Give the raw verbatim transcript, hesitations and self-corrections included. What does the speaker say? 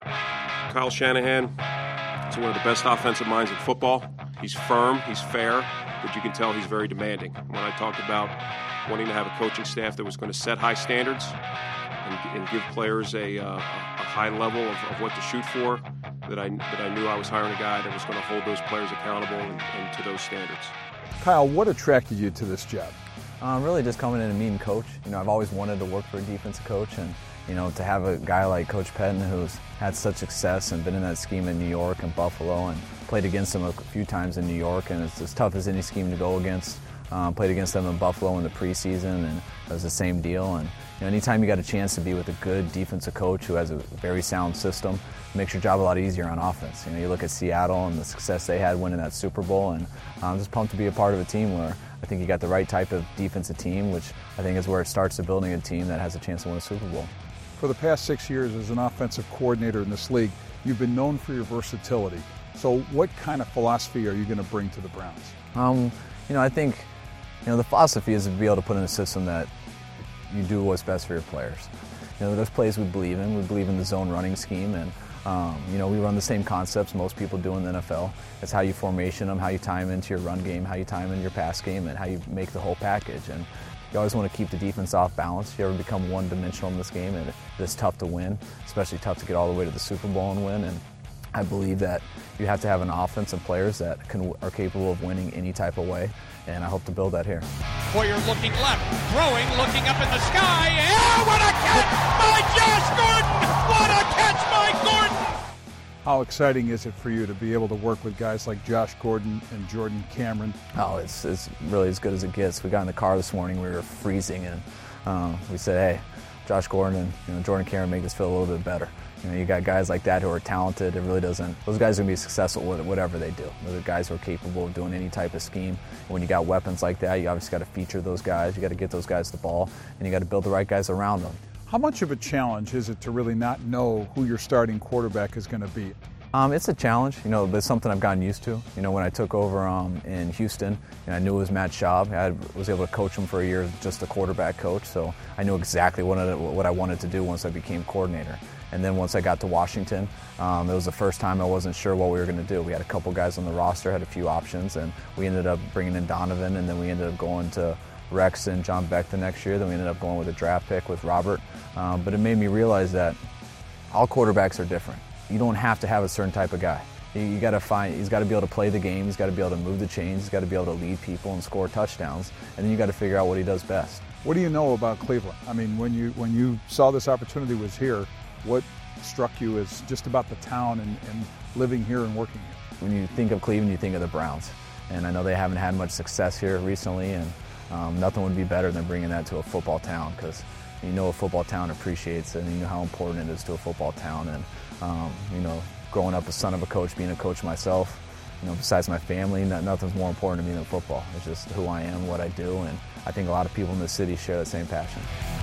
Kyle Shanahan is one of the best offensive minds in football. He's firm, he's fair, but you can tell he's very demanding. When I talked about wanting to have a coaching staff that was going to set high standards and, and give players a, uh, a high level of, of what to shoot for, that I, that I knew I was hiring a guy that was going to hold those players accountable and, and to those standards. Kyle, what attracted you to this job? Um, really just coming in and meeting Coach. You know, I've always wanted to work for a defensive coach, and you know, to have a guy like Coach Pettin who's had such success and been in that scheme in New York and Buffalo and played against him a few times in New York, and it's as tough as any scheme to go against. Um, played against them in Buffalo in the preseason, and it was the same deal. And you know, anytime you got a chance to be with a good defensive coach who has a very sound system, it makes your job a lot easier on offense. You know, you look at Seattle and the success they had winning that Super Bowl, and I'm just pumped to be a part of a team where I think you got the right type of defensive team, which I think is where it starts to building a team that has a chance to win a Super Bowl. For the past six years as an offensive coordinator in this league, you've been known for your versatility. So what kind of philosophy are you going to bring to the Browns? Um, you know, I think you know the philosophy is to be able to put in a system that you do what's best for your players. You know, there's plays we believe in. We believe in the zone running scheme, and um, you know, we run the same concepts most people do in the N F L. It's how you formation them, how you tie them into your run game, how you tie them into your pass game, and how you make the whole package. And you always want to keep the defense off balance. You ever become one-dimensional in this game, and it's tough to win, especially tough to get all the way to the Super Bowl and win. And I believe that you have to have an offense and players that can, are capable of winning any type of way, and I hope to build that here. Hoyer looking left, throwing, looking up in the sky. Yeah, what a catch by Josh Gordon! What a catch by Gordon! How exciting is it for you to be able to work with guys like Josh Gordon and Jordan Cameron? Oh, it's, it's really as good as it gets. We got in the car this morning, we were freezing, and um, we said, hey, Josh Gordon and you know, Jordan Cameron make us feel a little bit better. You know, you got guys like that who are talented. It really doesn't, those guys are going to be successful with whatever they do. Those are guys who are capable of doing any type of scheme. And when you got weapons like that, you obviously got to feature those guys. You got to get those guys the ball, and you got to build the right guys around them. How much of a challenge is it to really not know who your starting quarterback is going to be? Um, it's a challenge, you know, but it's something I've gotten used to. You know, when I took over um, in Houston, and I knew it was Matt Schaub. I was able to coach him for a year as just a quarterback coach, so I knew exactly what I, what I wanted to do once I became coordinator. And then once I got to Washington, um, it was the first time I wasn't sure what we were going to do. We had a couple guys on the roster, had a few options, and we ended up bringing in Donovan, and then we ended up going to Rex and John Beck the next year. Then we ended up going with a draft pick with Robert. Um, but it made me realize that all quarterbacks are different. You don't have to have a certain type of guy. You, you got to find. He's got to be able to play the game. He's got to be able to move the chains. He's got to be able to lead people and score touchdowns. And then you got to figure out what he does best. What do you know about Cleveland? I mean, when you when you saw this opportunity was here, what struck you as just about the town and, and living here and working here? When you think of Cleveland, you think of the Browns. And I know they haven't had much success here recently, and um, nothing would be better than bringing that to a football town, because you know a football town appreciates it, and you know how important it is to a football town. And um, you know, growing up a son of a coach, being a coach myself, you know, besides my family, not, nothing's more important to me than football. It's just who I am, what I do, and I think a lot of people in the city share that same passion.